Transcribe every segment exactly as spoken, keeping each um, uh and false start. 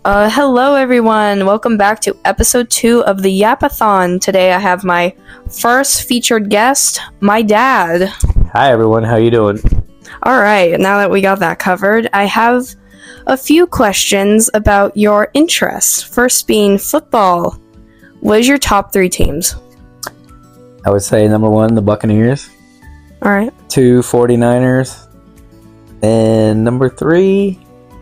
Uh, hello everyone, welcome back to episode two of the Yapathon. Today I have my first featured guest, my dad. Hi everyone, how you doing? Alright, now that we got that covered, I have a few questions about your interests. First being football. What is your top three teams? I would say number one, the Buccaneers. Alright. Two, 49ers. And number three...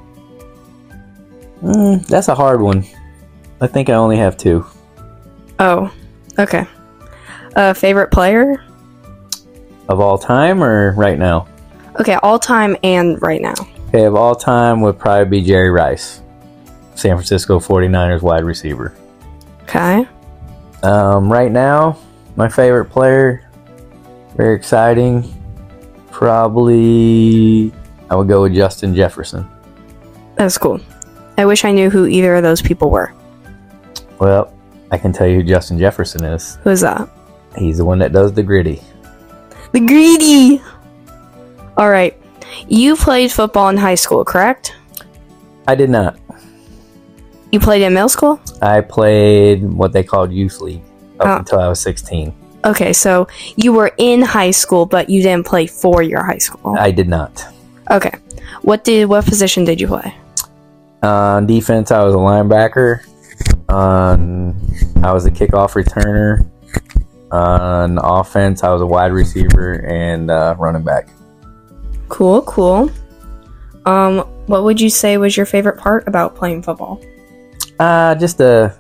Mm, that's a hard one. I think I only have two. Oh, okay. Uh, favorite player? Of all time or right now? Okay, all time and right now. Okay, of all time would probably be Jerry Rice. San Francisco 49ers wide receiver. Okay. Um, right now, my favorite player, very exciting, probably I would go with Justin Jefferson. That's cool. I wish I knew who either of those people were. Well, I can tell you who Justin Jefferson is. Who's that? He's the one that does the gritty. The greedy! Alright. You played football in high school, correct? I did not. You played in middle school? I played what they called youth league up Oh. until I was sixteen. Okay, so you were in high school, but you didn't play for your high school. I did not. Okay. What did what position did you play? On defense, I was a linebacker. On I was a kickoff returner. On offense, I was a wide receiver and uh, running back. Cool, cool. Um, what would you say was your favorite part about playing football? Uh, just the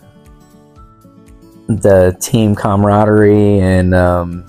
the team camaraderie and um,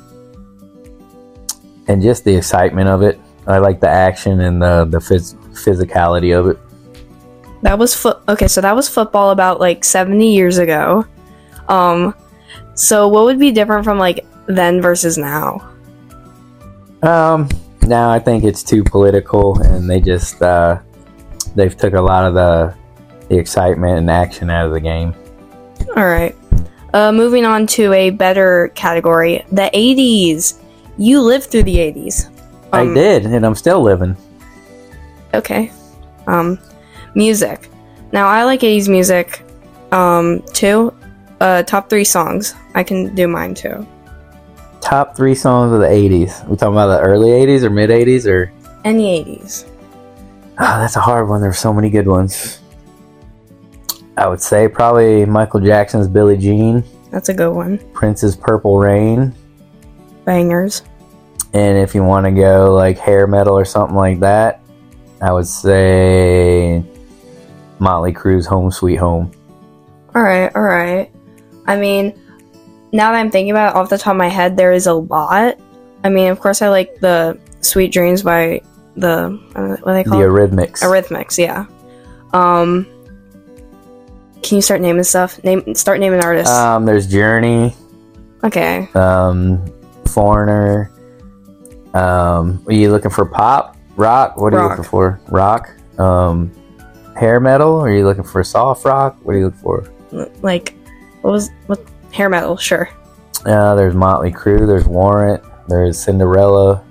and just the excitement of it. I like the action and the the phys- physicality of it. That was foot. Okay, so that was football about like seventy years ago. Um, so what would be different from like then versus now? Um, now I think it's too political, and they just uh, they've took a lot of the the excitement and action out of the game. All right. Uh, moving on to a better category, the eighties. You lived through the eighties. Um, I did, and I'm still living. Okay. Um, music. Now I like eighties music. Um, too. Uh, top three songs. I can do mine too. Top three songs of the eighties. We talking about the early eighties or mid eighties or? Any eighties. Oh, that's a hard one. There's so many good ones. I would say probably Michael Jackson's Billie Jean. That's a good one. Prince's Purple Rain. Bangers. And if you want to go like hair metal or something like that, I would say Motley Crue's Home Sweet Home. Alright, alright. I mean, now that I'm thinking about it off the top of my head, there is a lot. I mean, of course I like the Sweet Dreams by the, uh, what do they call The it? Eurythmics. Eurythmics, yeah. Um, can you start naming stuff? Name, start naming artists. Um, there's Journey. Okay. Um, Foreigner. Um, are you looking for pop? Rock? What are Rock. you looking for? Rock? Um, hair metal? Are you looking for soft rock? What are you looking for? Like, what was, what, hair metal, sure. Uh, there's Motley Crue, there's Warrant, there's Cinderella.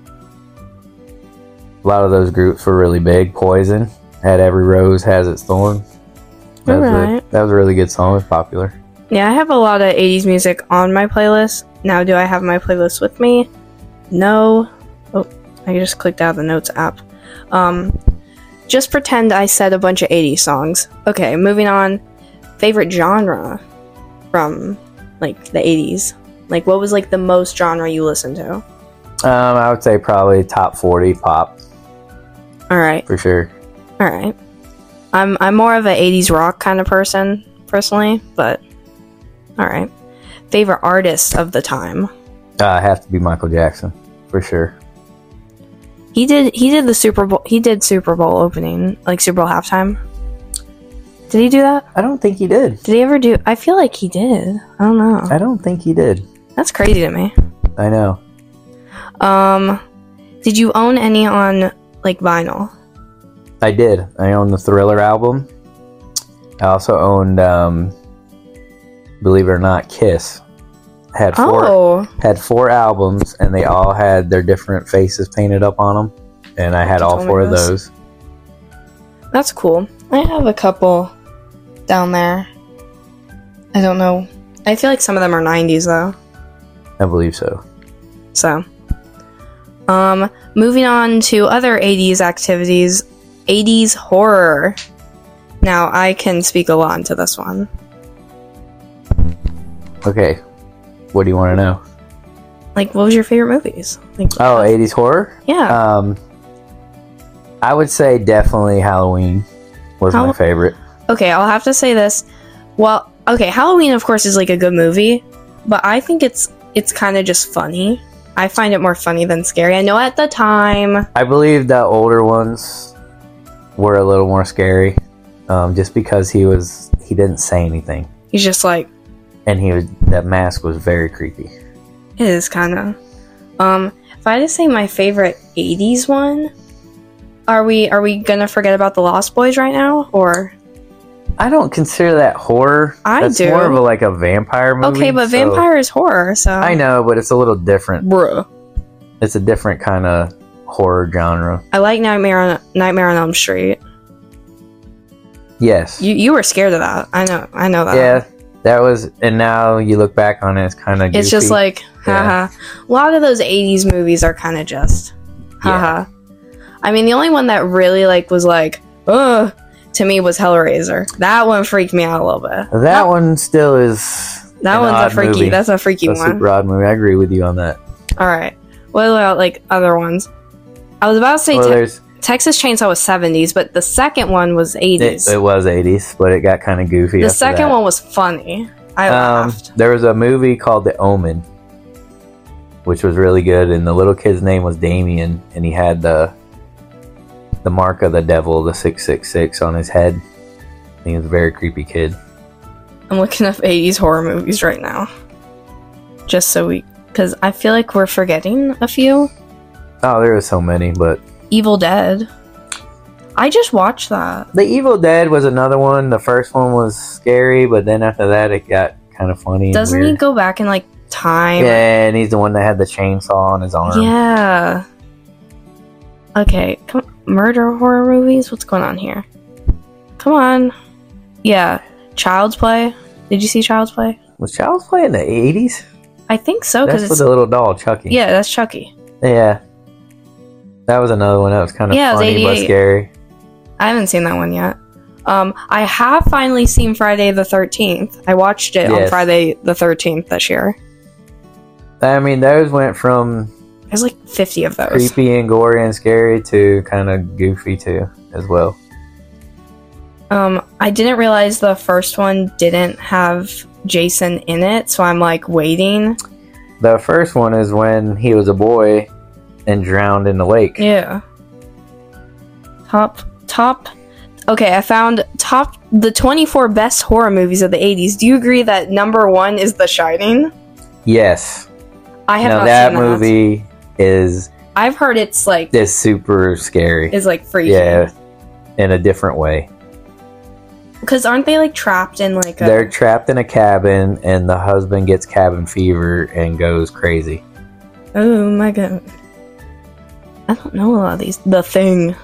A lot of those groups were really big. Poison had Every Rose Has Its Thorn. That, was a, Alright. that was a really good song. It was popular. Yeah, I have a lot of eighties music on my playlist. Now, do I have my playlist with me? No. Oh, I just clicked out of the Notes app. Um, just pretend I said a bunch of eighties songs. Okay, moving on. Favorite genre from, like, the eighties? Like, what was, like, the most genre you listened to? Um, I would say probably top forty pop Alright, for sure. alright. I'm, I'm more of an eighties rock kind of person, personally, but alright. Favorite artist of the time? Uh, I have to be Michael Jackson for sure. He did. He did the Super Bowl. He did Super Bowl opening, like Super Bowl halftime. Did he do that? I don't think he did. Did he ever do? I feel like he did. I don't know. I don't think he did. That's crazy to me. I know. Um, did you own any on like vinyl? I did. I owned the Thriller album. I also owned, um, believe it or not, Kiss. Had four Oh, had four albums, and they all had their different faces painted up on them. And I had You all told me four of this. those. that's cool. I have a couple down there. I don't know. I feel like some of them are nineties though. I believe so. So, um, moving on to other eighties activities, eighties horror. Now, I can speak a lot into this one. Okay. What do you want to know? Like, what was your favorite movies? Like, Oh, eighties horror? yeah. Um, I would say definitely Halloween was Hall- my favorite. Okay, I'll have to say this. Well, okay, Halloween, of course, is like a good movie, but I think it's it's kind of just funny. I find it more funny than scary. I know at the time. I believe the older ones were a little more scary, um, just because he was he didn't say anything, He's just like, and he was that mask was very creepy. it is kind of. Um, if I had to say my favorite eighties one, are we are we gonna forget about the Lost Boys right now, or? I don't consider that horror. I That's do. more of a, like a vampire movie. Okay, but so- vampire is horror, so. I know, but it's a little different. Bruh. It's a different kind of horror genre. I like Nightmare on Nightmare on Elm Street. Yes. You you were scared of that. I know. I know that. yeah, that was, and now you look back on it, it's kind of. It's just like, haha. A lot of those eighties movies are kind of just, haha. I mean, the only one that really like was like, ugh, to me was Hellraiser. That one freaked me out a little bit. that one still is. That an one's a odd freaky. movie. That's a freaky a one. super odd movie. I agree with you on that. All right. What about like other ones? I was about to say Well, te- there's Texas Chainsaw was seventies, but the second one was it, eighties. it was eighties, but it got kind of goofy. The after second that. one was funny. I Um, laughed. there was a movie called The Omen, which was really good, and the little kid's name was Damien, and he had the the mark of the devil, the six six six, on his head. He was a very creepy kid. I'm looking up eighties horror movies right now. Just so we... Because I feel like we're forgetting a few. Oh, there was so many, but Evil Dead. I just watched that. The Evil Dead was another one. The first one was scary, but then after that, it got kind of funny. and Doesn't weird. he go back in, like, time? Yeah, and he's the one that had the chainsaw on his arm. Yeah. Okay, come murder horror movies? What's going on here? Come on. Yeah. Child's Play. Did you see Child's Play? Was Child's Play in the eighties? I think so, because That's it's... with the little doll, Chucky. Yeah, that's Chucky. Yeah. That was another one that was kind of Yeah, it was funny but eighty-eight. scary. I haven't seen that one yet. Um, I have finally seen Friday the thirteenth. I watched it on Yes. Friday the thirteenth this year. I mean, those went from There's like fifty of those. creepy and gory and scary to kind of goofy too, as well. Um, I didn't realize the first one didn't have Jason in it, so I'm like waiting. The first one is when he was a boy and drowned in the lake. Yeah. Top, top. Okay, I found top the twenty-four best horror movies of the eighties. Do you agree that number one is The Shining? Yes. I have Now not that seen that. movie is I've heard it's like is super scary. is like freaky. Yeah, in a different way. Because aren't they like trapped in like a... They're trapped in a cabin, and the husband gets cabin fever and goes crazy. Oh my god. I don't know a lot of these. The Thing.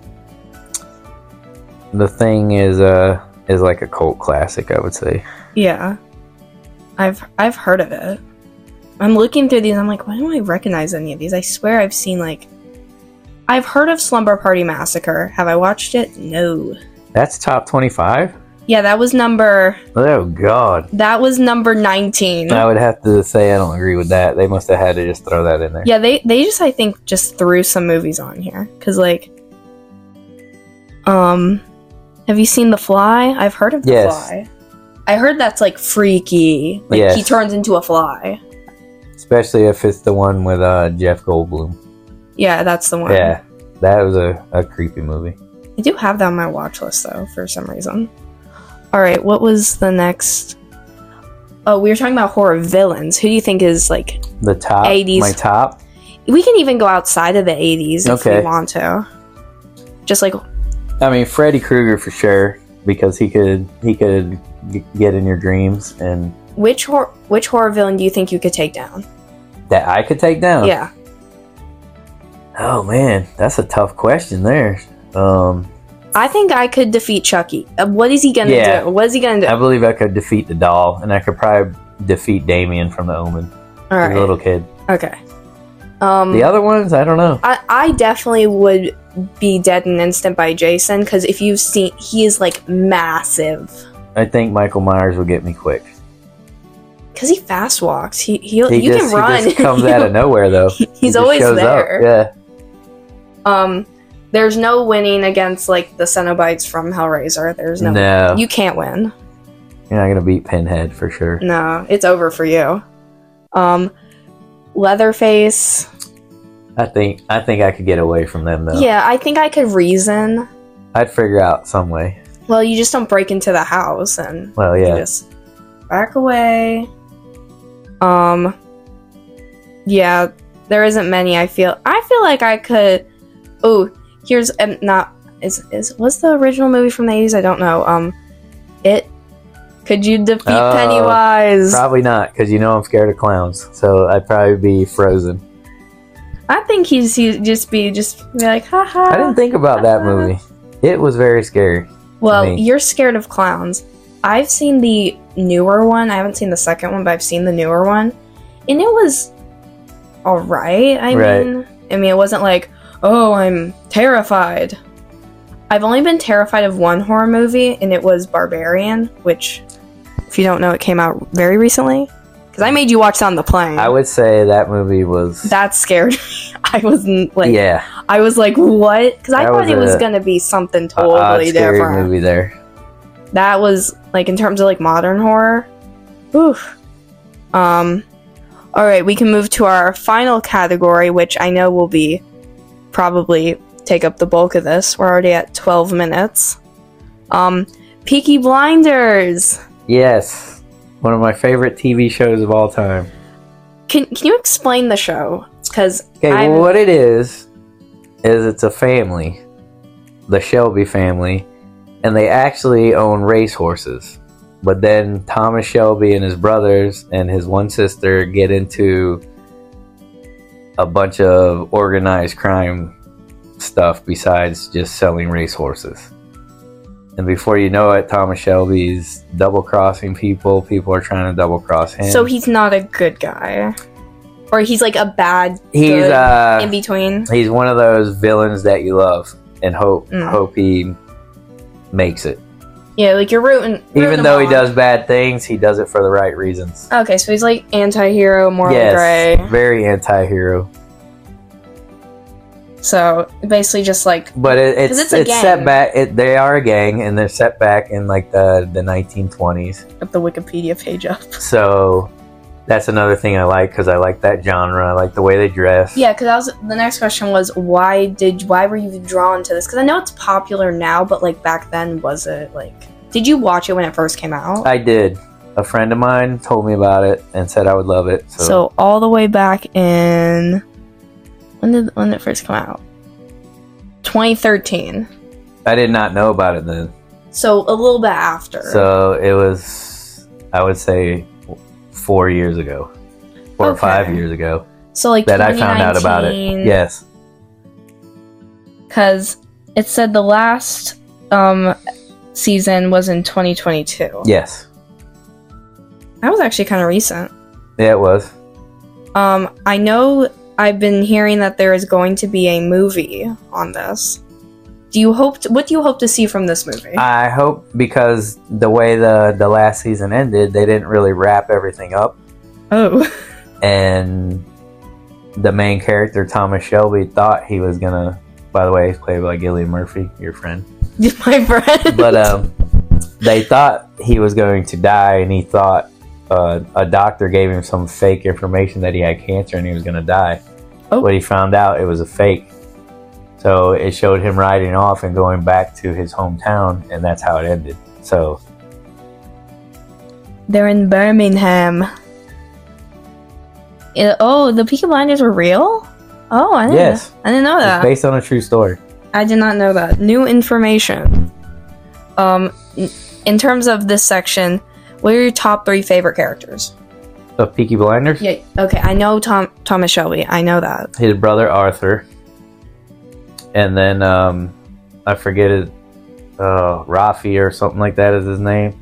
The Thing is uh is like a cult classic, I would say. Yeah. I've I've heard of it. I'm looking through these, I'm like, why don't I recognize any of these? I swear I've seen like... I've heard of Slumber Party Massacre. Have I watched it? No. That's top twenty-five? Yeah, that was number... Oh, God. That was number nineteen. I would have to say I don't agree with that. They must have had to just throw that in there. Yeah, they, they just, I think, just threw some movies on here. Because, like... Um... Have you seen The Fly? I've heard of The Yes. Fly. I heard that's, like, freaky. Like, Yes. he turns into a fly. Especially if it's the one with uh, Jeff Goldblum. Yeah, that's the one. Yeah, that was a, a creepy movie. I do have that on my watch list, though, for some reason. Alright, what was the next... Oh, we were talking about horror villains. Who do you think is, like... The top, eighties. my top? We can even go outside of the eighties if Okay. we want to. Just, like... I mean, Freddy Krueger for sure, because he could he could g- get in your dreams, and Which, hor- which horror villain do you think you could take down? that I could take down. Yeah. Oh man, that's a tough question there. Um, I think I could defeat Chucky. Uh, what is he gonna Yeah. do? What is he gonna do? I believe I could defeat the doll, and I could probably defeat Damien from the Omen. All right. The little kid. Okay. Um, The other ones, I don't know. I, I definitely would be dead in an instant by Jason, because if you've seen, he is like massive. I think Michael Myers will get me quick. Because he fast walks. He he, He you just, can run. he just comes out of nowhere, though. He He's just always shows up. there. Yeah. Um, there's no winning against like the Cenobites from Hellraiser. There's no. No. You can't win. You're not gonna beat Pinhead for sure. No, it's over for you. Um, Leatherface. I think I think I could get away from them though. Yeah, I think I could reason. I'd figure out some way. Well, you just don't break into the house and Well, you yeah. just back away. Um, yeah, there isn't many. I feel. I feel like I could. Oh, here's um, not is is what's the original movie from the eighties? I don't know. Um, it. Could you defeat Uh, Pennywise? Probably not, because you know I'm scared of clowns. So I'd probably be Frozen. I think he's he'd just be just be like, haha. I didn't think about that movie. It was very scary. Well, me. you're scared of clowns. I've seen the newer one. I haven't seen the second one, but I've seen the newer one, and it was all right. I Right. mean, I mean, it wasn't like, oh, I'm terrified. I've only been terrified of one horror movie, and it was Barbarian, which, if you don't know, it came out very recently. Because I made you watch that on the plane. I would say that movie was. That scared me. I wasn't like, yeah. I was like, what? Because I That thought was it was a- gonna be something a totally odd, scary different. movie there. That was like in terms of like modern horror. Oof. Um. All right, we can move to our final category, which I know will be probably take up the bulk of this. We're already at twelve minutes. Um, Peaky Blinders. Yes. One of my favorite T V shows of all time. Can Can you explain the show? Because Okay, well, what it is, is it's a family, the Shelby family, and they actually own racehorses. But then Thomas Shelby and his brothers and his one sister get into a bunch of organized crime stuff besides just selling racehorses. And before you know it, Thomas Shelby's double-crossing people. People are trying to double-cross him. so he's not a good guy, or he's like a bad. He's good uh, in between. he's one of those villains that you love and hope Mm. hope he makes it. Yeah, like you're rooting. rooting Even him though he on. does bad things, he does it for the right reasons. Okay, so he's like anti-hero, morally yes, gray. very anti-hero. So basically, just like But it, it's 'Cause it's it's, a gang. set back. It, they are a gang, and they're set back in like the the nineteen twenties. put the Wikipedia page up. So that's another thing I like because I like that genre. I like the way they dress. Yeah, because that was the next question was why did why were you drawn to this? Because I know it's popular now, but like back then, was it like? Did you watch it when it first came out? I did. A friend of mine told me about it and said I would love it. So, So all the way back in when did when did it first come out? twenty thirteen. I did not know about it then. So a little bit after. So it was, I would say, four years ago, four or Okay. five years ago So like that I found out about it. Yes. Because it said the last um season was in twenty twenty-two. Yes. That was actually kind of recent. Yeah, it was. Um, I know I've been hearing that there is going to be a movie on this. Do you hope? To, what do you hope to see from this movie? I hope because the way the the last season ended, they didn't really wrap everything up, oh, and the main character Thomas Shelby thought he was gonna. By the way, he's played by Gillian Murphy, your friend. my friend. But um, they thought he was going to die, and he thought uh, a doctor gave him some fake information that he had cancer and he was going to die. Oh. But he found out it was a fake. So it showed him riding off and going back to his hometown, and that's how it ended. So They're in Birmingham. It- oh, the Peaky Blinders were real? Oh, I didn't. yes, I didn't know it's that. based on a true story. I did not know that. New information. Um, n- in terms of this section, what are your top three favorite characters? Of Peaky Blinders, Yeah. Okay, I know Tom Thomas Shelby. I know that. his brother Arthur, and then um, I forget his, uh, Rafi or something like that is his name.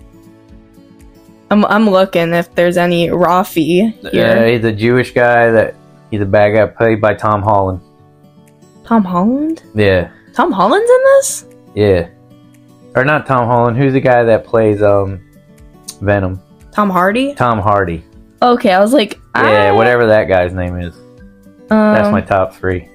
I'm I'm looking if there's any Rafi here. Yeah, he's a Jewish guy that he's a bad guy played by Tom Holland. Tom Holland? Yeah. Tom Holland's in this? Yeah. Or not Tom Holland. Who's the guy that plays um Venom? Tom Hardy? Tom Hardy. Okay, I was like, Yeah, I... whatever that guy's name is. Um, That's my top three.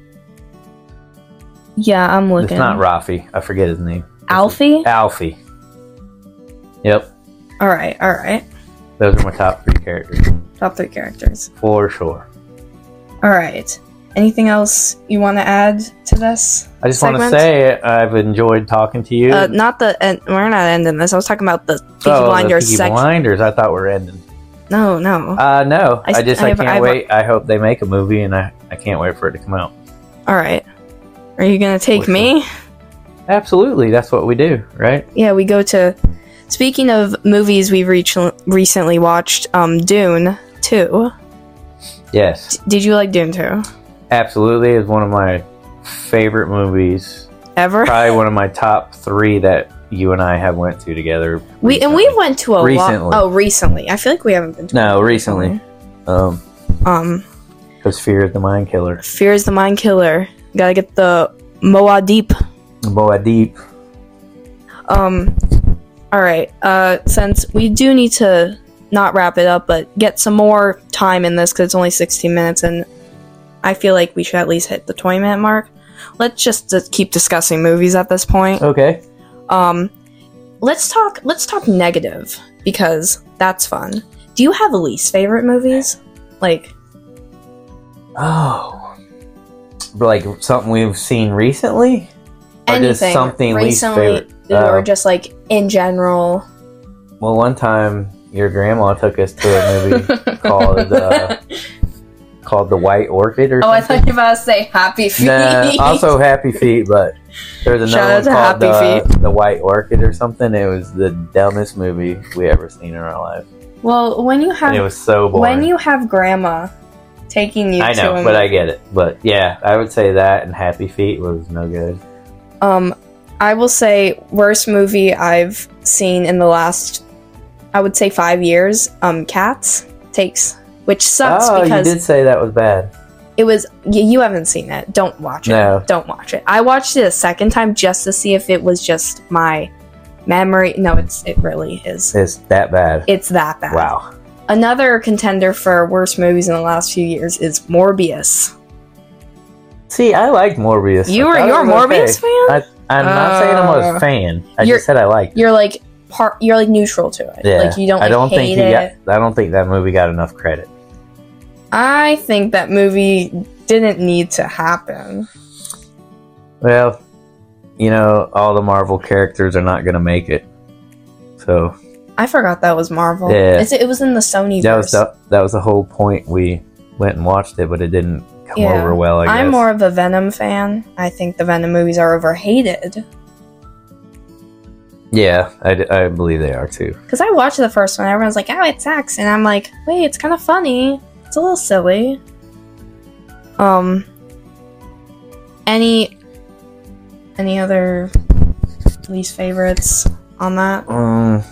Yeah, I'm looking. It's not Rafi. I forget his name. Alfie? Alfie. Yep. Alright, alright. Those are my top three characters. Top three characters. For sure. Alright. Anything else you want to add to this? I just want to segment? say I've enjoyed talking to you. Uh, not the end. We're not ending this. I was talking about the Peaky oh, Blinders the Peaky section. Blinders. I thought we were ending. No, no. Uh, no. I I, s- just I I, have- can't I have a- wait. I hope they make a movie, and I, I can't wait for it to come out. All right. Are you gonna take For me? Absolutely. That's what we do, right? Yeah, we go to. Speaking of movies we've reach- recently watched, um, Dune two. Yes. Did you like Dune two? Absolutely. It's one of my favorite movies. Ever? Probably one of my top three that you and I have went to together. We and we recently. went to a lot. Recently. Oh, recently. I feel like we haven't been to. No, one recently. Um, Um, because Fear is the Mind Killer. Fear is the Mind Killer. Gotta get the Moadib. Moadib. Um, all right. Uh, since we do need to not wrap it up, but get some more time in this because it's only sixteen minutes, and I feel like we should at least hit the twenty minute mark. Let's just uh, keep discussing movies at this point. Okay. Um, let's talk. Let's talk negative because that's fun. Do you have least favorite movies? Like, Oh. Like something we've seen recently? Or just anything something least recently, favorite? or Uh, just like in general. Well, one time your grandma took us to a movie called uh, called The White Orchid or Oh, I something. thought you were about to say Happy Feet. Nah, also Happy Feet, but there's Shout out another to one called Happy the, the White Orchid or something. It was the dumbest movie we ever seen in our life. Well, when you have And it was so boring. when you have grandma taking you I to know, a but I movie- get it. But yeah, I would say that and Happy Feet was no good. Um, I will say worst movie I've seen in the last, I would say five years. Um, Cats takes, which sucks Oh, you because did say that was bad. it was. Y- you haven't seen it. Don't watch it. No. Don't watch it. I watched it a second time just to see if it was just my memory. No, it's it really is. It's that bad. It's that bad. Wow. Another contender for worst movies in the last few years is Morbius. See, I liked Morbius. You I were thought it you're a was okay. Morbius fan? I, I'm not saying I was Uh, a fan. I you're- just said I liked it. You're like part. You're like neutral to it. Yeah. Like you don't. Like, I don't hate think he it. got. I don't think that movie got enough credit. I think that movie didn't need to happen. Well, you know, all the Marvel characters are not going to make it. So I forgot that was Marvel. Yeah. It's, it was in the Sony. that was the, that was the whole point. We went and watched it, but it didn't come Yeah. over well. I guess. I'm more of a Venom fan. I think the Venom movies are overhated. Yeah, I, d- I believe they are too. Because I watched the first one, everyone's like, "Oh, it sucks," and I'm like, "Wait, it's kind of funny. It's a little silly." Um. Any. Any other least favorites on that? Um,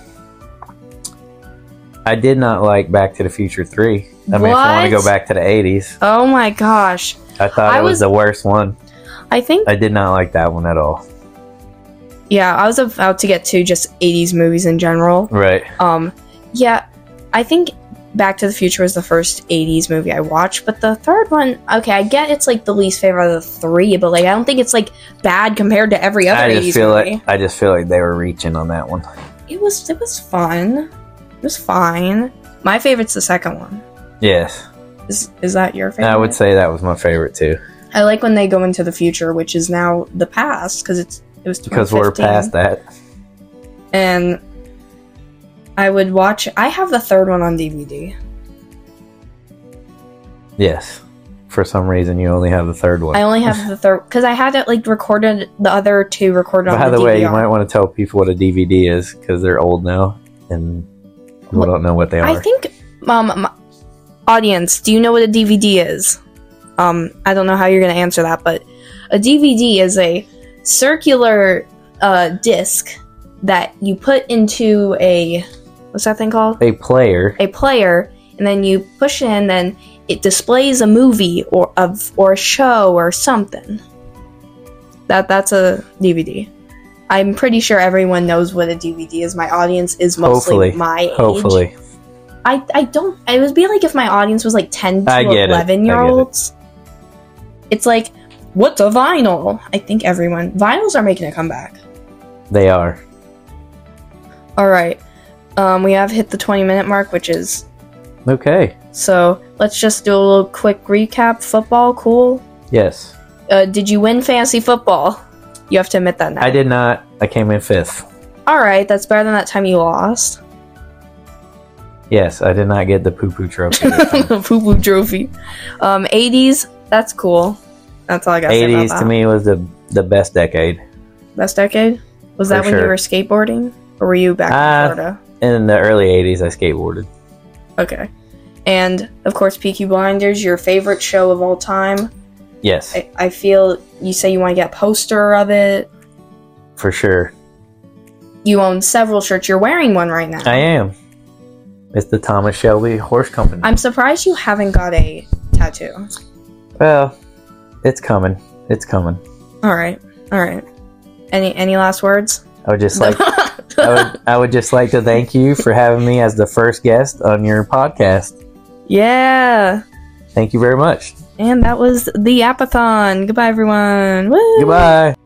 I did not like Back to the Future three. I mean, if you want to What? go back to the eighties, Oh my gosh! I thought I it was, was- the worst one. I think I did not like that one at all. yeah, I was about to get to just eighties movies in general. Right. Um, yeah, I think Back to the Future was the first eighties movie I watched, but the third one, okay, I get it's like the least favorite of the three, but like I don't think it's like bad compared to every other I just eighties feel movie. like I just feel like they were reaching on that one. It was it was fun. It was fine. My favorite's the second one. Yes, Is is that your favorite? I would say that was my favorite too. I like when they go into the future, which is now the past because it's it was Because we're twenty fifteen. past that. And I would watch. I have the third one on D V D. Yes. For some reason, you only have the third one. I only have the third because I had it like recorded. The other two recorded By on the the, way, D V R. you might want to tell people what a D V D is because they're old now and people What- don't know what they are. I think, um, my audience, do you know what a D V D is? Um, I don't know how you're going to answer that, but a D V D is a circular a disc that you put into a, what's that thing called? A player. A player, and then you push it in, then it displays a movie or of or a show or something. That that's a D V D. I'm pretty sure everyone knows what a D V D is. My audience is mostly Hopefully. my age. Hopefully. I, I don't... It would be like if my audience was like ten to I get it. eleven year olds. It. It's like, what's a vinyl? I think everyone... Vinyls are making a comeback. They are. Alright. Um, we have hit the twenty minute mark, which is... Okay. So, let's just do a little quick recap. Football, cool. Yes. Uh, did you win fantasy football? You have to admit that now. I did not. I came in fifth. Alright, that's better than that time you lost. Yes, I did not get the poo-poo trophy. Poo-poo trophy. Um, eighties, that's cool. That's all I got to say about eighties that. to me was the the best decade. Best decade? Was For that when you sure. were skateboarding? Or were you back Uh, in Florida? In the early eighties, I skateboarded. Okay. And, of course, Peaky Blinders, your favorite show of all time. Yes, I, I feel you say you want to get a poster of it. for sure. You own several shirts. You're wearing one right now. I am. It's the Thomas Shelby Horse Company. I'm surprised you haven't got a tattoo. Well, it's coming. It's coming. All right. All right. Any any last words? I would just like I would I would just like to thank you for having me as the first guest on your podcast. Yeah. Thank you very much. And that was the Apathon. Goodbye, everyone. Woo! Goodbye.